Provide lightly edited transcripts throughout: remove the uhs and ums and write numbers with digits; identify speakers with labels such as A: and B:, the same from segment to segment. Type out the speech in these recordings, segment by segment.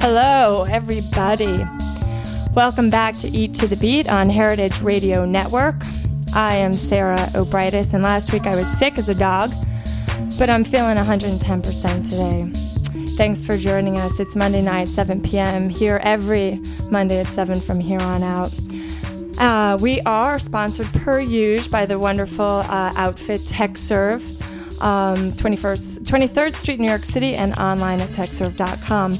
A: Hello, everybody. Welcome back to Eat to the Beat on Heritage Radio Network. I am Sarah O'Britis, and last week I was sick as a dog, but I'm feeling 110% today. Thanks for joining us. It's Monday night, 7 p.m. here every Monday at 7 from here on out. We are sponsored per usual by the wonderful outfit TechServe, 23rd Street, New York City, and online at techserve.com.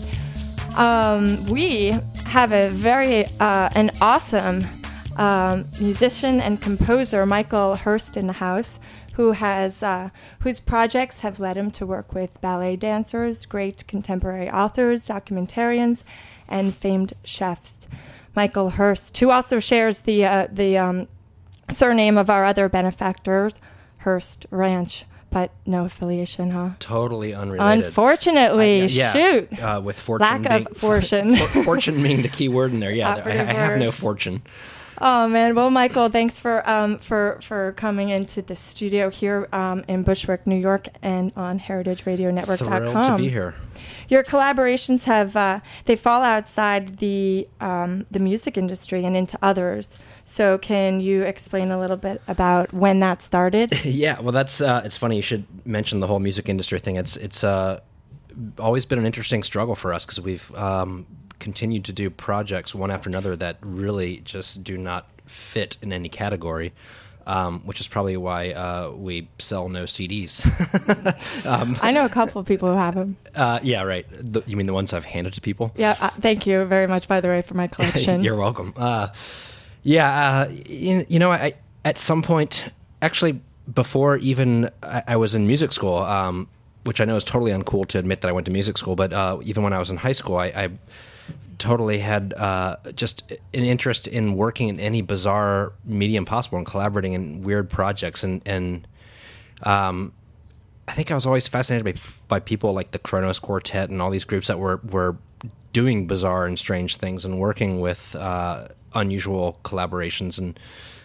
A: We have a very an awesome musician and composer, Michael Hurst, in the house, who has whose projects have led him to work with ballet dancers, great contemporary authors, documentarians, and famed chefs. Michael Hurst, who also shares the surname of our other benefactor, Hurst Ranch. But no affiliation, huh?
B: Totally unrelated.
A: Unfortunately, shoot.
B: With fortune
A: lack of fortune.
B: Fortune being the key word in there. Yeah, I have no fortune.
A: Oh man! Well, Michael, thanks for coming into the studio here in Bushwick, New York, and on HeritageRadioNetwork.com.
B: Thrilled to be here.
A: Your collaborations have they fall outside the music industry and into others. So can you explain a little bit about when that started?
B: Yeah, well, that's it's funny you should mention the whole music industry thing. It's always been an interesting struggle for us because we've continued to do projects one after another that really just do not fit in any category, which is probably why we sell no CDs.
A: I know a couple of people who have them.
B: Yeah, right. You mean the ones I've handed to people?
A: Yeah, thank you very much, by the way, for my collection.
B: You're welcome. I at some point, actually, before even I was in music school, which I know is totally uncool to admit that I went to music school, but even when I was in high school, I totally had just an interest in working in any bizarre medium possible and collaborating in weird projects. And I think I was always fascinated by people like the Kronos Quartet and all these groups that were doing bizarre and strange things and working with unusual collaborations, and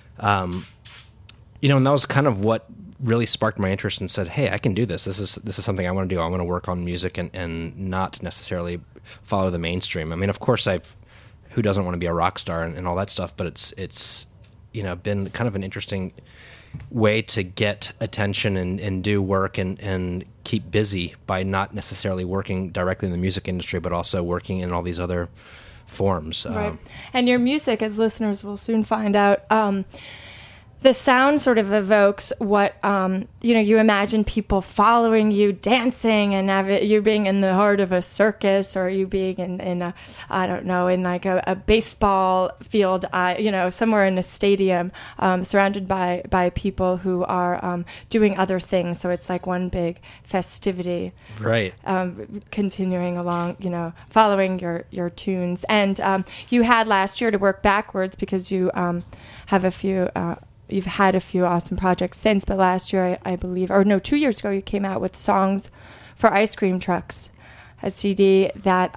B: and that was kind of what really sparked my interest and said, hey, I can do this. This is something I want to do. I want to work on music and not necessarily follow the mainstream. I mean, of course, who doesn't want to be a rock star and all that stuff, but it's been kind of an interesting way to get attention and do work and keep busy by not necessarily working directly in the music industry, but also working in all these other forms.
A: Right. And your music, as listeners will soon find out, the sound sort of evokes what, you imagine people following you, dancing, and you being in the heart of a circus, or you being in a, I don't know, in like a baseball field, somewhere in a stadium, surrounded by people who are doing other things. So it's like one big festivity.
B: Right.
A: Continuing along, following your tunes. And you had last year to work backwards because you have a few... You've had a few awesome projects since, but last year, I believe, 2 years ago, you came out with Songs for Ice Cream Trucks, a CD that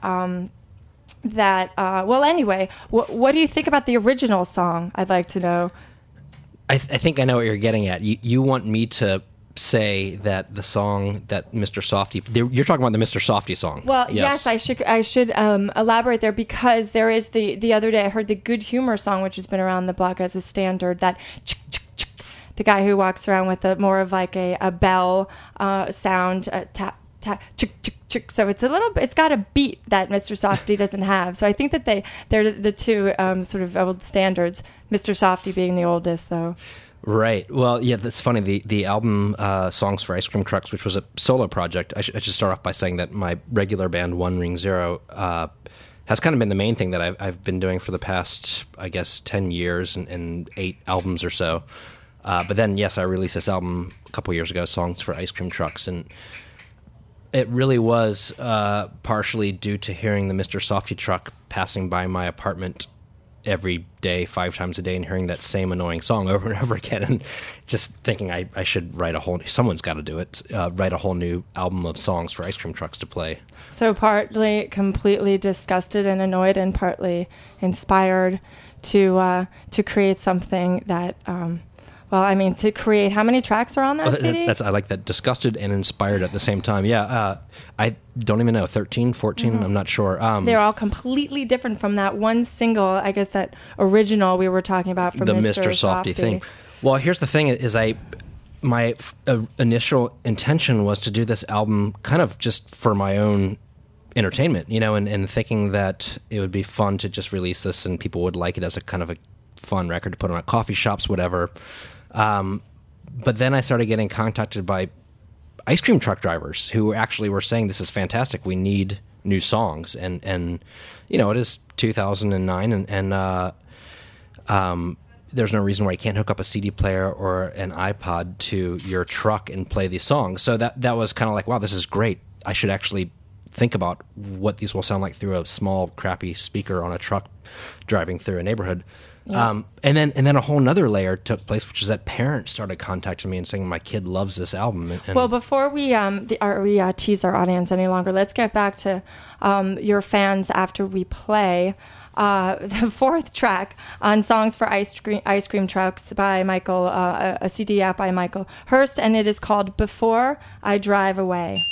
A: anyway, what do you think about the original song? I'd like to know.
B: I think I know what you're getting at. You want me to say that the song that Mr. Softee, you're talking about the Mr. Softee song.
A: Well, yes, I should elaborate there, because there is the other day I heard the Good Humor song, which has been around the block as a standard, that the guy who walks around with more of like a bell sound, tap tap chick chick chick. So it's got a beat that Mr. Softee doesn't have. So I think that they're the two sort of old standards. Mr. Softee being the oldest, though.
B: Right. Well, yeah, that's funny. The album Songs for Ice Cream Trucks, which was a solo project, I should start off by saying that my regular band, One Ring Zero, has kind of been the main thing that I've been doing for the past, I guess, 10 years and 8 albums or so. But then, yes, I released this album a couple years ago, Songs for Ice Cream Trucks, and it really was partially due to hearing the Mr. Softee truck passing by my apartment every day, 5 times a day, and hearing that same annoying song over and over again, and just thinking I should write someone's got to do it, write a whole new album of songs for ice cream trucks to play.
A: So partly completely disgusted and annoyed, and partly inspired to create something that Well, I mean, to create, how many tracks are on that CD?
B: I like that. Disgusted and inspired at the same time. Yeah, I don't even know. 13, 14, I'm not sure.
A: They're all completely different from that one single, I guess, that original we were talking about from
B: the
A: Mr.
B: Softy thing. Well, here's the thing: is my initial intention was to do this album kind of just for my own entertainment, and thinking that it would be fun to just release this and people would like it as a kind of a fun record to put on at coffee shops, whatever. But then I started getting contacted by ice cream truck drivers who actually were saying, this is fantastic, we need new songs. And it is 2009 and there's no reason why you can't hook up a CD player or an iPod to your truck and play these songs. So that was kind of like, wow, this is great. I should actually think about what these will sound like through a small, crappy speaker on a truck driving through a neighborhood. Yeah. And then a whole nother layer took place, which is that parents started contacting me and saying, my kid loves this album.
A: Well, before we tease our audience any longer, let's get back to your fans after we play the fourth track on Songs for Ice Cream Trucks by Michael, a CD app by Michael Hurst, and it is called Before I Drive Away.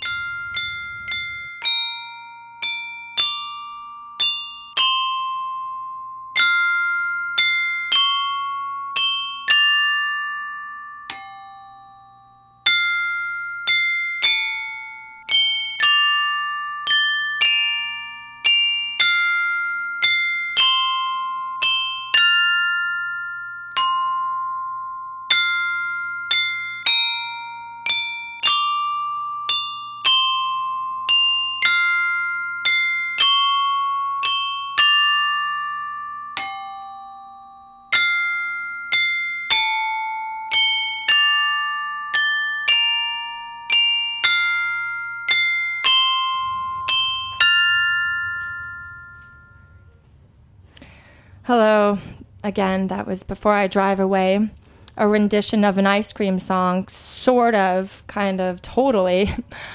A: Hello. Again, that was Before I Drive Away, a rendition of an ice cream song, sort of, kind of, totally,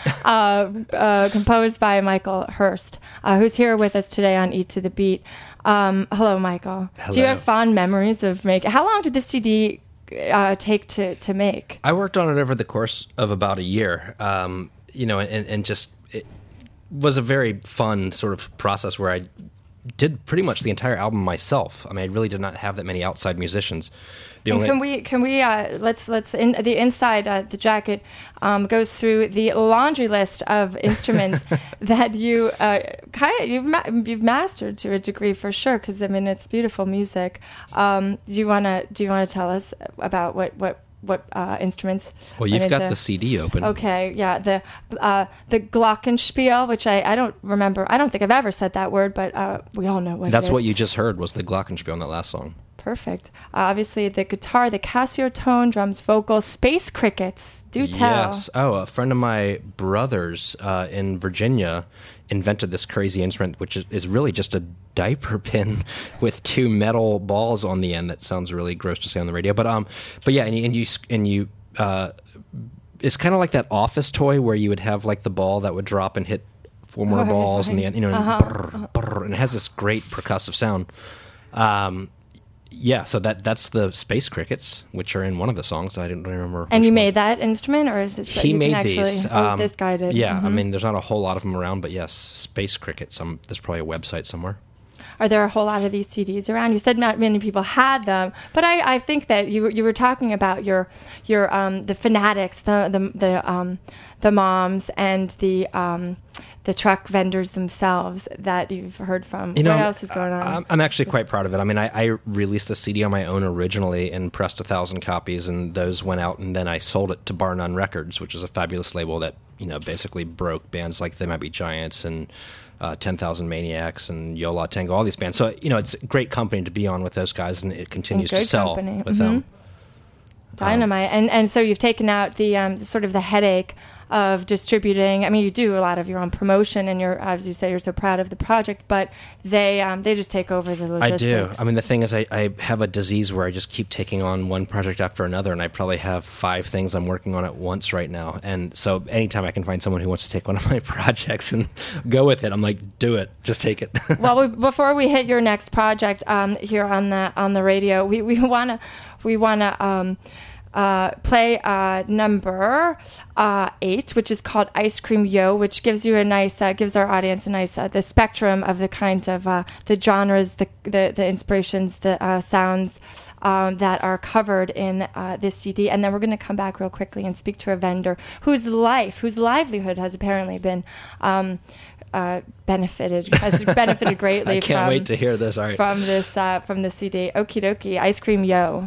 A: composed by Michael Hurst, who's here with us today on Eat to the Beat. Hello, Michael.
B: Hello.
A: Do you have fond memories of making... How long did the CD take to make?
B: I worked on it over the course of about a year, and just... It was a very fun sort of process where I did pretty much the entire album myself. I mean, I really did not have that many outside musicians.
A: Can we let's in the inside the jacket goes through the laundry list of instruments that you you've mastered to a degree for sure, because I mean it's beautiful music. Do you want to tell us about what instruments?
B: Well, you've got the CD open.
A: Okay, yeah, the glockenspiel, which I don't remember. I don't think I've ever said that word, but we all know what
B: That's
A: it is.
B: what you just heard was the glockenspiel on that last song.
A: Perfect. Obviously, the guitar, the Casio tone, drums, vocals, space crickets. Do tell.
B: Yes. Oh, a friend of my brother's in Virginia invented this crazy instrument, which is really just a diaper pin with two metal balls on the end. That sounds really gross to say on the radio, but yeah, and you it's kind of like that office toy where you would have like the ball that would drop and hit four more balls in the end, and brr, brr, and it has this great percussive sound. Yeah, so that's the Space Crickets, which are in one of the songs. I don't remember.
A: And you made that instrument, or is it? So
B: he
A: you
B: made
A: can actually,
B: these.
A: This guy did.
B: Yeah,
A: Mm-hmm.
B: I mean, there's not a whole lot of them around, but yes, Space Crickets. There's probably a website somewhere.
A: Are there a whole lot of these CDs around? You said not many people had them, but I think that you were talking about your the fanatics, the moms and the truck vendors themselves that you've heard from. What else is going on?
B: I'm actually quite proud of it. I mean, I released a CD on my own originally and pressed 1,000 copies, and those went out, and then I sold it to Bar None Records, which is a fabulous label that basically broke bands like They Might Be Giants and 10,000 Maniacs and Yo La Tengo, all these bands. So, it's a great company to be on with those guys, and it continues to sell with them.
A: Dynamite. And so you've taken out the sort of the headache of distributing. I mean, you do a lot of your own promotion, and you're, as you say, you're so proud of the project, but they just take over the logistics.
B: I do. I mean, the thing is, I have a disease where I just keep taking on one project after another, and I probably have 5 things I'm working on at once right now. And so anytime I can find someone who wants to take one of my projects and go with it, I'm like, do it. Just take it.
A: Well, before we hit your next project here on the radio, we wanna play number 8, which is called Ice Cream Yo, which gives you a nice gives our audience a nice the spectrum of the kind of the genres, the inspirations, the sounds that are covered in this CD. And then we're going to come back real quickly and speak to a vendor whose livelihood has apparently been benefited greatly.
B: I can't wait to hear this. All right.
A: From this CD. Okie dokie, Ice Cream Yo.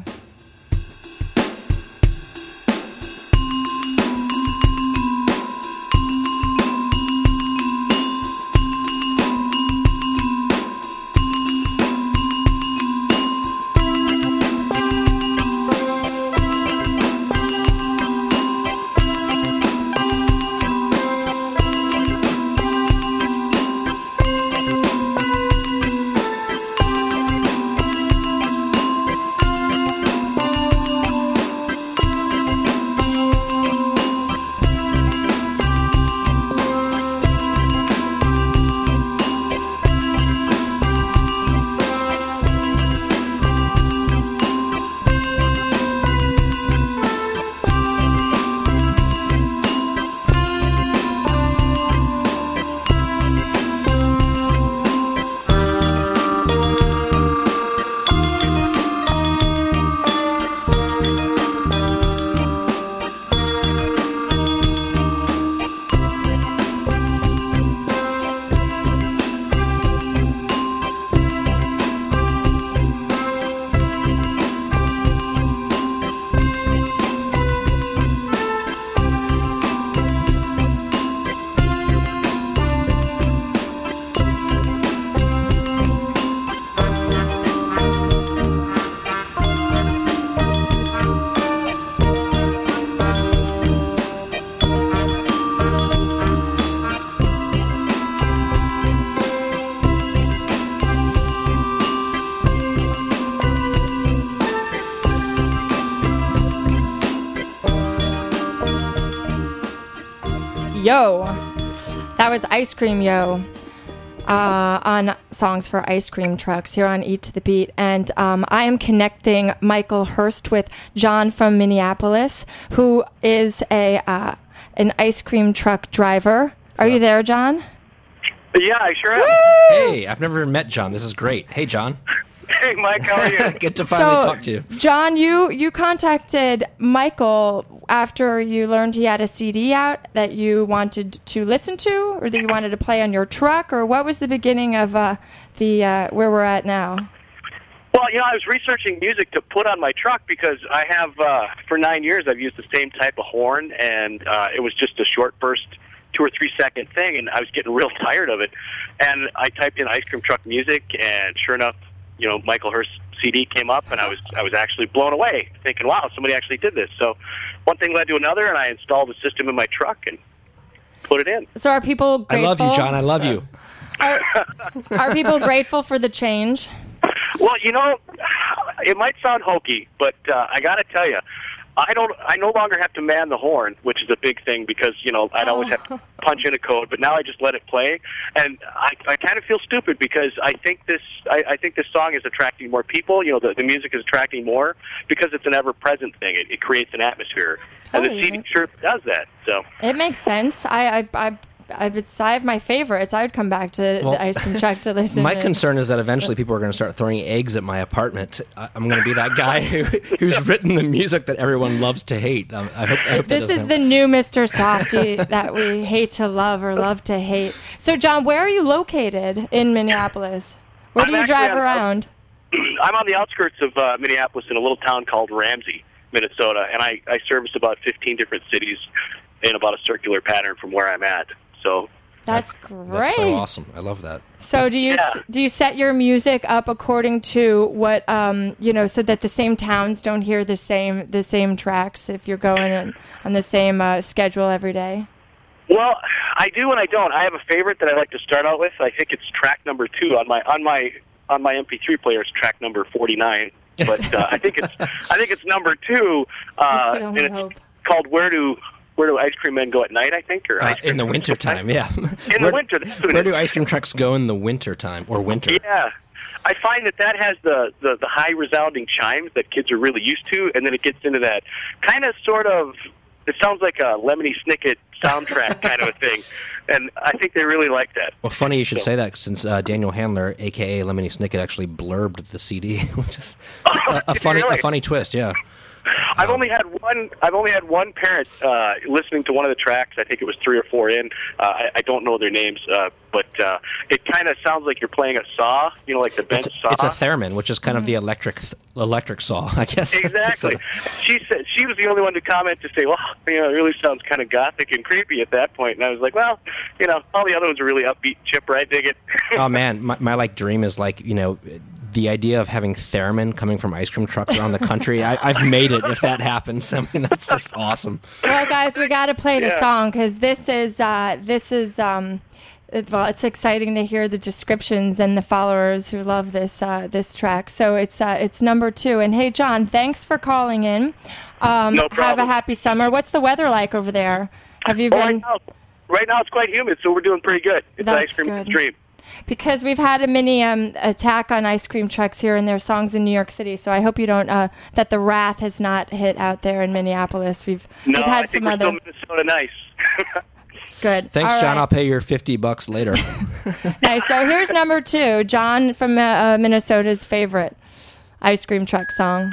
A: Yo. That was Ice Cream Yo on Songs for Ice Cream Trucks here on Eat to the Beat. And I am connecting Michael Hurst with John from Minneapolis, who is an ice cream truck driver. Are you there, John?
C: Yeah, I sure am.
A: Woo!
B: Hey, I've never met John. This is great. Hey, John.
C: Hey, Mike, how are you?
B: Good to finally talk to you.
A: John, you contacted Michael after you learned he had a CD out that you wanted to listen to, or that you wanted to play on your truck, or what was the beginning of where we're at now?
C: Well, I was researching music to put on my truck because I have, for 9 years, I've used the same type of horn, and it was just a short burst, 2 or 3 second thing, and I was getting real tired of it. And I typed in ice cream truck music, and sure enough, Michael Hurst CD came up, and I was actually blown away, thinking, wow, somebody actually did this. So one thing led to another, and I installed the system in my truck and put it in.
A: So are people grateful?
B: I love you, John. I love you.
A: Are people grateful for the change?
C: Well, it might sound hokey, but I got to tell you, I no longer have to man the horn, which is a big thing because, I'd always have to punch in a code, but now I just let it play. And I kind of feel stupid because I think this song is attracting more people. The music is attracting more because it's an ever-present thing. It creates an atmosphere. And the CD sure does that. So it
A: makes sense. It's I have my favorites. I would come back to the ice cream truck to listen.
B: My concern is that eventually people are going to start throwing eggs at my apartment. I'm going to be that guy who's written the music that everyone loves to hate. I hope
A: this is the new Mr. Softy that we hate to love or love to hate. So, John, where are you located in Minneapolis? Where do you drive around?
C: I'm on the outskirts of Minneapolis in a little town called Ramsey, Minnesota, and I service about 15 different cities in about a circular pattern from where I'm at. So
A: that's great.
B: That's so awesome. I love that.
A: So do you set your music up according to what so that the same towns don't hear the same tracks if you're going on the same schedule every day?
C: Well, I do and I don't. I have a favorite that I like to start out with. I think it's track number 2 on my MP3 player. It's track number 49, but I think it's number 2. And it's called Where Do Ice Cream Men Go at Night? I think, or ice cream
B: in the wintertime. Yeah,
C: in the winter.
B: Where do ice cream trucks go in the wintertime or winter?
C: Yeah. I find that has the high resounding chimes that kids are really used to, and then it gets into that kind of sort of, it sounds like a Lemony Snicket soundtrack kind of a thing, and I think they really like that.
B: Well, funny you should say that, since Daniel Handler, a.k.a. Lemony Snicket, actually blurbed the CD, which is a funny twist, yeah.
C: I've only had one parent listening to one of the tracks. I think it was 3 or 4 in. I don't know their names, but it kind of sounds like you're playing a saw. You know, like the bench saw.
B: It's a theremin, which is kind of the electric saw, I guess.
C: Exactly. She said she was the only one to comment to say, "Well, you know, it really sounds kind of gothic and creepy at that point." And I was like, "Well, you know, all the other ones are really upbeat, chipper. I dig it."
B: Oh man, my like dream is like, you know, the idea of having theremin coming from ice cream trucks around the country. I've made it if that happens. I mean, that's just awesome.
A: Well, guys, we got to play the song because this is well, it's exciting to hear the descriptions and the followers who love this track. So it's number 2. And hey, John, thanks for calling in.
C: No problem.
A: Have a happy summer. What's the weather like over there? Have you been?
C: Right now it's quite humid, so we're doing pretty good. It's
A: That's
C: ice cream
A: good.
C: stream.
A: Because we've had a mini attack on ice cream trucks here and their songs in New York City, so I hope you don't that the wrath has not hit out there in Minneapolis. We've had
C: I think
A: some
C: we're
A: other
C: still Minnesota nice.
A: Good.
B: Thanks,
A: All
B: John.
A: right.
B: I'll pay your $50 later.
A: Nice. So here's number 2, John from Minnesota's favorite ice cream truck song.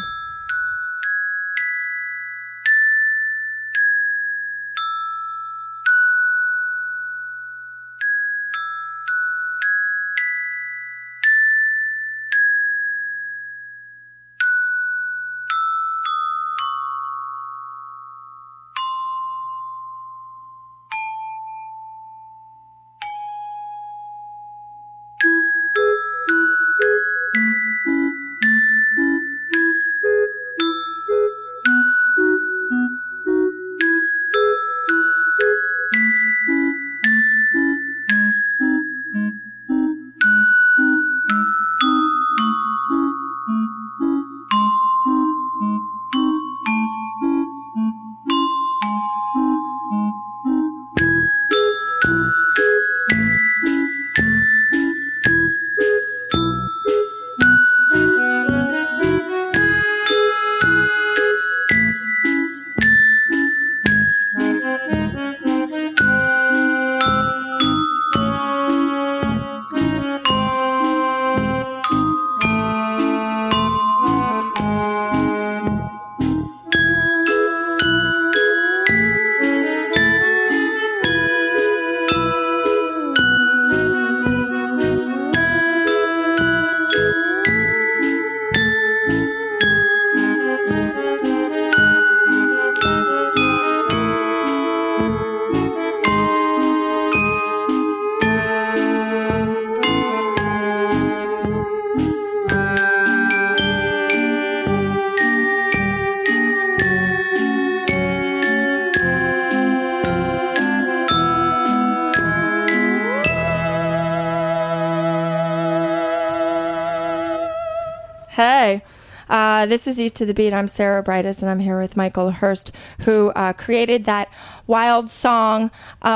A: Hey, this is Eat to the Beat. I'm Sarah Brightis, and I'm here with Michael Hurst, who created that wild song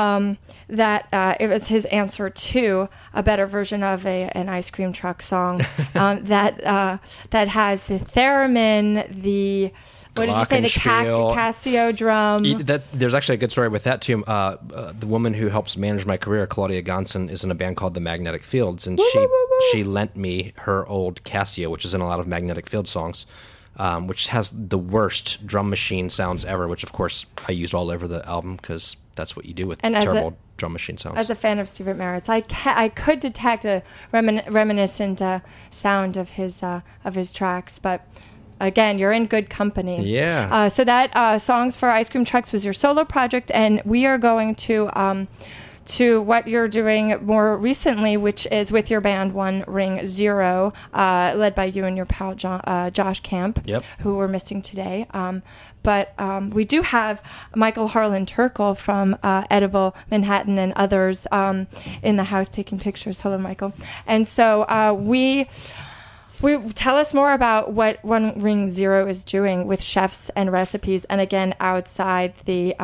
A: that it was his answer to a better version of an ice cream truck song that has the theremin, the... What did you say? The Casio drum.
B: There's actually a good story with that too. The woman who helps manage my career, Claudia Gonson, is in a band called the Magnetic Fields, and she lent me her old Casio, which is in a lot of Magnetic Field songs, which has the worst drum machine sounds ever. Which, of course, I used all over the album because that's what you do with terrible drum machine sounds.
A: As a fan of Stephen Merritt's, I could detect a reminiscent sound of his tracks, but. Again, you're in good company.
B: Yeah.
A: So that Songs for Ice Cream Trucks was your solo project, and we are going to to what you're doing more recently, which is with your band One Ring Zero, led by you and your pal Josh Camp, who we're missing today. But we do have Michael Harlan Turkle from Edible Manhattan and others in the house taking pictures. Hello, Michael. And so we tell us more about what One Ring Zero is doing with chefs and recipes, and again outside the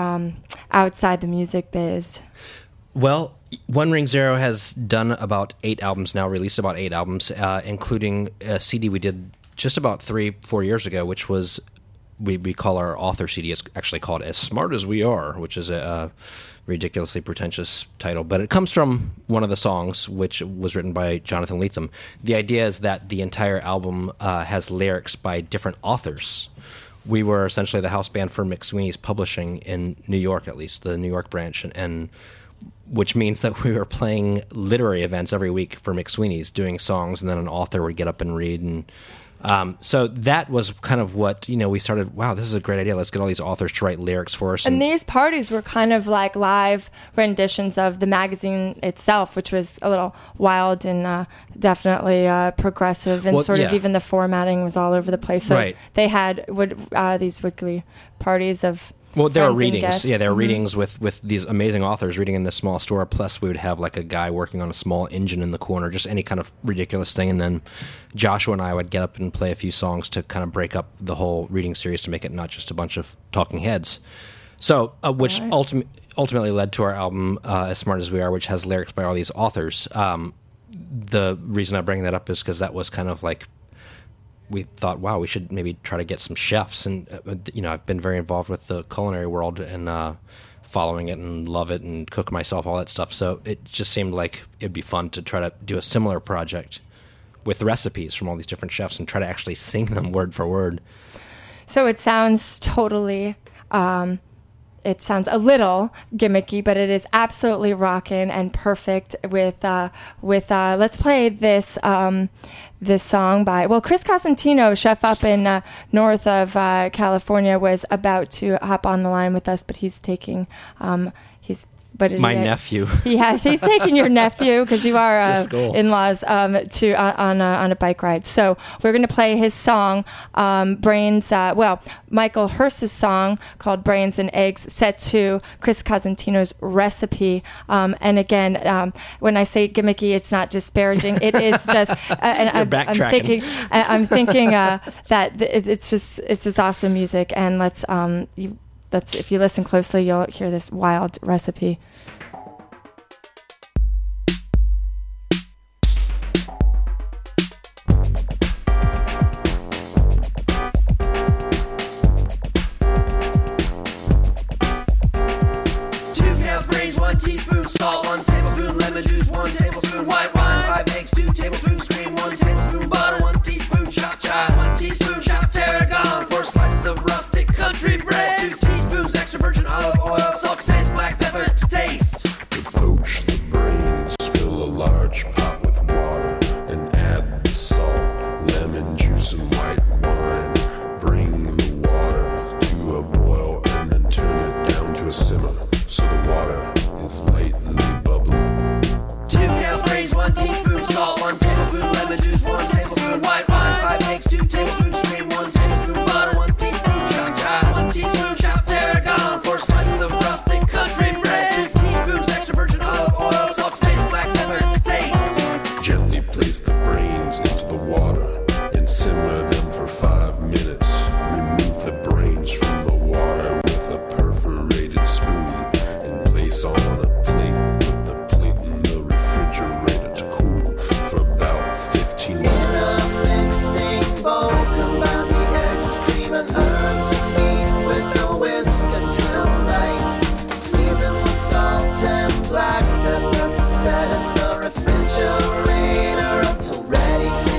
A: music biz.
B: Well, One Ring Zero has done about 8 albums now, released about 8 albums, including a CD we did just about 3-4 years ago, which was we call our author CD. It's actually called As Smart As We Are, which is a ridiculously pretentious title, but it comes from one of the songs, which was written by Jonathan Lethem. The idea is that the entire album has lyrics by different authors. We were essentially the house band for McSweeney's Publishing in New York, at least the New York branch, and which means that we were playing literary events every week for McSweeney's, doing songs, and then an author would get up and read. And so that was kind of what, we started, wow, this is a great idea. Let's get all these authors to write lyrics for us.
A: And these parties were kind of like live renditions of the magazine itself, which was a little wild and definitely progressive. And of even the formatting was all over the place. So they had these weekly parties of...
B: Well, there were readings. Yeah, there were readings with these amazing authors reading in this small store. Plus, we would have like a guy working on a small engine in the corner, just any kind of ridiculous thing. And then Joshua and I would get up and play a few songs to kind of break up the whole reading series to make it not just a bunch of talking heads. So, which ultimately led to our album, As Smart As We Are, which has lyrics by all these authors. The reason I bring that up is because that was kind of like, we thought, wow, we should maybe try to get some chefs. And, I've been very involved with the culinary world and following it and love it and cook myself, all that stuff. So it just seemed like it'd be fun to try to do a similar project with recipes from all these different chefs and try to actually sing them word for word.
A: So it sounds totally... it sounds a little gimmicky, but it is absolutely rockin' and perfect with let's play this song by, Chris Cosentino, chef up in north of California, was about to hop on the line with us, but he's taking
B: nephew.
A: He's taking your nephew because you are in-laws on a bike ride. So we're going to play his song, Michael Hurst's song called Brains and Eggs, set to Chris Cosentino's recipe. And again, when I say gimmicky, it's not disparaging. It is just. I'm thinking that it's just awesome music, and if you listen closely, you'll hear this wild recipe.
D: Salt, 1 tablespoon, lemon juice, 1 tablespoon, white wine, 5 eggs, 2 tablespoons, cream, 1 tablespoon butter, 1 teaspoon chopped chive, 1 teaspoon chopped tarragon, 4 slices of rustic country bread, 2 teaspoons extra virgin olive oil, salt to taste, black pepper to taste.
E: To poach the brains, fill a large pot with water and add the salt, lemon juice and white wine. Bring the water to a boil and then turn it down to a simmer so the water is lightly bubbling.
D: 2 cow's brains, 1 teaspoon salt, 1 tablespoon lemon juice, 1 tablespoon white wine, 5 eggs, 2 tablespoons cream, 1 tablespoon butter, 1 teaspoon chopped chive, 1 teaspoon chopped tarragon, 4 slices of rustic country bread, 2 teaspoons extra virgin olive oil, salt to taste, black pepper to taste.
E: Gently place the brains into the water and simmer them for 5 minutes. Remove the brains from the water with a perforated spoon and place on a plate. Put the plate in the refrigerator to cool for about 15 minutes.
F: In a mixing bowl, combine the eggs, cream and herbs and meat with a whisk until light. Season with salt and black pepper. Set in the refrigerator until ready to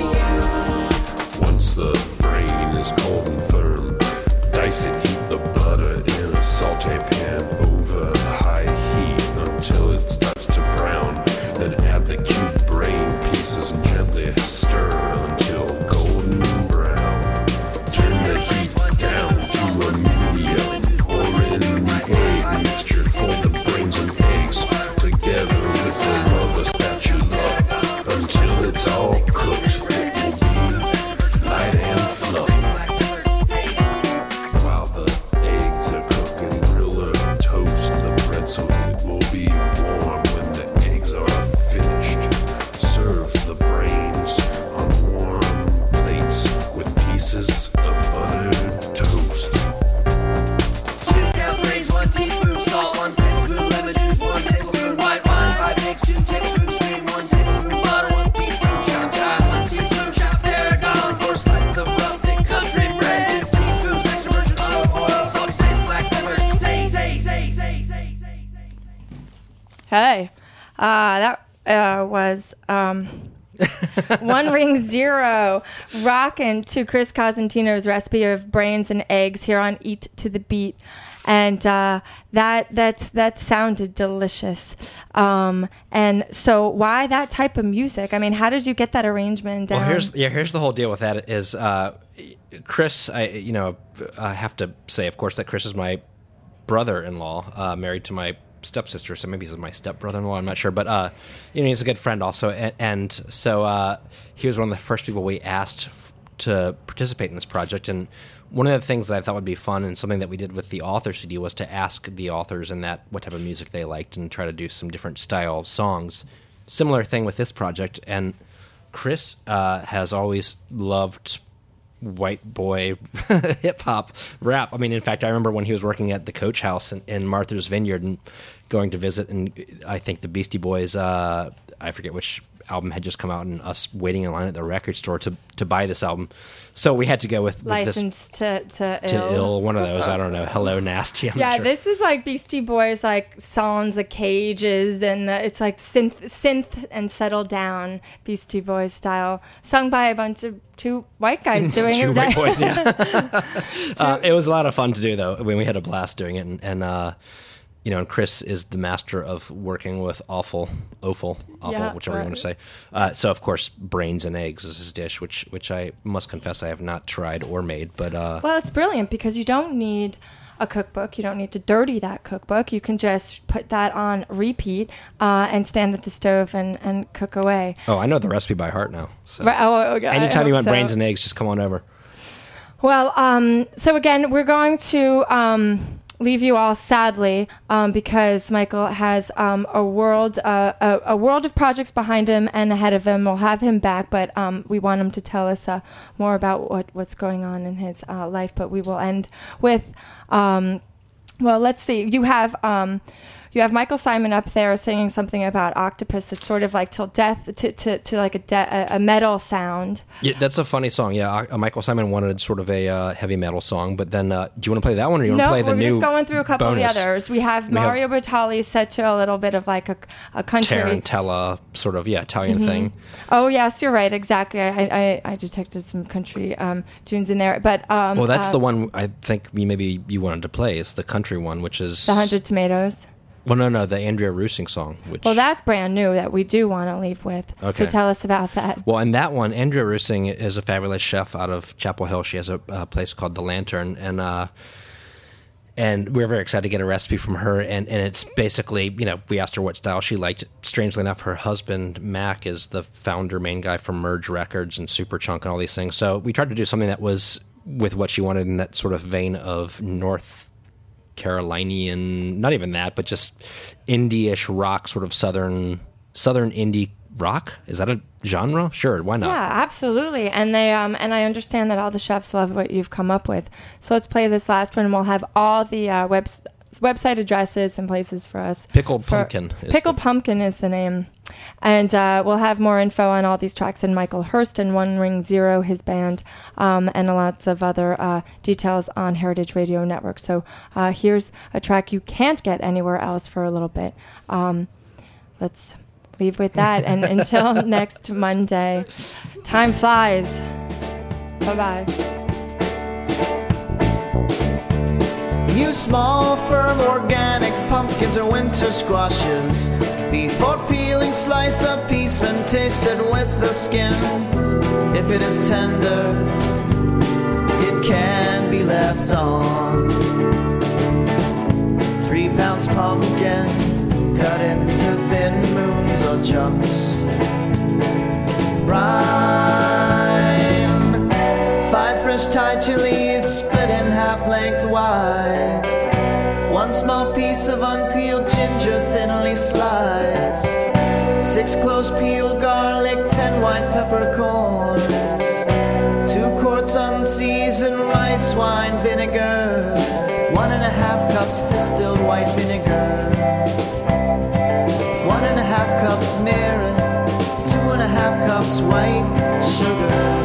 F: use.
E: Once the brain is cold and firm, dice it, heat the butter in a saute pan over high heat until it starts to brown. Then add the cube brain pieces and gently stir until golden brown. Turn the heat down to a medium. Pour in the egg mixture. Fold the brains and eggs together
A: Hey, that was One Ring Zero, rockin' to Chris Cosentino's recipe of brains and eggs here on Eat to the Beat. And that sounded delicious. And so why that type of music? I mean, how did you get that arrangement down?
B: Well, here's the whole deal with that is Chris, I have to say, of course, that Chris is my brother-in-law, married to my stepsister, so maybe he's my stepbrother-in-law, I'm not sure, but he's a good friend also, and so he was one of the first people we asked to participate in this project. And one of the things that I thought would be fun and something that we did with the author CD was to ask the authors and that what type of music they liked and try to do some different style songs. Similar thing with this project, and Chris has always loved white boy hip-hop rap. I mean, in fact, I remember when he was working at the Coach House in Martha's Vineyard and going to visit, and I think the Beastie Boys, I forget which album had just come out, and us waiting in line at the record store to buy this album. So we had to go with
A: License
B: this,
A: to
B: to Ill, one of those, I don't know, Hello Nasty. I'm not sure.
A: This is like Beastie Boys, like Songs of Cages, and it's like synth and Settle Down, Beastie Boys style, sung by a bunch of two white guys doing
B: two
A: it.
B: White boys, yeah. It was a lot of fun to do, though. I mean, we had a blast doing it, and Chris is the master of working with offal, whichever you want to say. So, of course, brains and eggs is his dish, which I must confess I have not tried or made. But
A: well, it's brilliant because you don't need a cookbook. You don't need to dirty that cookbook. You can just put that on repeat and stand at the stove and cook away.
B: Oh, I know the recipe by heart now. So.
A: Right, okay,
B: anytime you want brains and eggs, just come on over.
A: Well, so again, we're going to leave you all sadly because Michael has a world of projects behind him and ahead of him. We'll have him back, but we want him to tell us more about what's going on in his life. But we will end with let's see. You have Michael Simon up there singing something about octopus that's sort of like till death to like a metal sound.
B: Yeah, that's a funny song. Yeah, Michael Simon wanted sort of a heavy metal song, but then do you want to play that one or do you want to play the new?
A: No, we're just going through a couple
B: bonus?
A: of the others. We have Mario Batali set to a little bit of like a country
B: Tarantella sort of Italian thing.
A: Oh yes, you're right. Exactly. I detected some country tunes in there, but
B: well, that's the one I think maybe you wanted to play. Is the country one, which is
A: the 100 Tomatoes.
B: Well, no, the Andrea Roosing song.
A: Well, that's brand new that we do want to leave with. Okay. So tell us about that.
B: Well, in that one, Andrea Roosing is a fabulous chef out of Chapel Hill. She has a place called The Lantern, and we're very excited to get a recipe from her. And it's basically, we asked her what style she liked. Strangely enough, her husband, Mac, is the founder, main guy from Merge Records and Superchunk and all these things. So we tried to do something that was with what she wanted in that sort of vein of North Carolinian, not even that, but just indie-ish rock, sort of southern indie rock. Is that a genre? Sure, why not?
A: Yeah, absolutely. And they and I understand that all the chefs love what you've come up with. So let's play this last one, and we'll have all the website addresses and places for us.
B: Pickled Pumpkin
A: is the name. And we'll have more info on all these tracks and Michael Hurst and One Ring Zero, his band, and lots of other details on Heritage Radio Network. So here's a track you can't get anywhere else for a little bit. Let's leave with that. And until next Monday, time flies. Bye-bye.
F: Use small, firm, organic pumpkins or winter squashes. Before peeling, slice a piece and taste it with the skin. If it is tender, it can be left on. 3 pounds pumpkin, cut into thin moons or chunks. Brine, 5 fresh Thai chilies split in half lengthwise. 1 small piece of unpeeled ginger thinly sliced. 6 close peeled garlic, 10 white peppercorns. 2 quarts unseasoned rice wine vinegar. 1.5 cups distilled white vinegar. 1.5 cups mirin. 2.5 cups white sugar.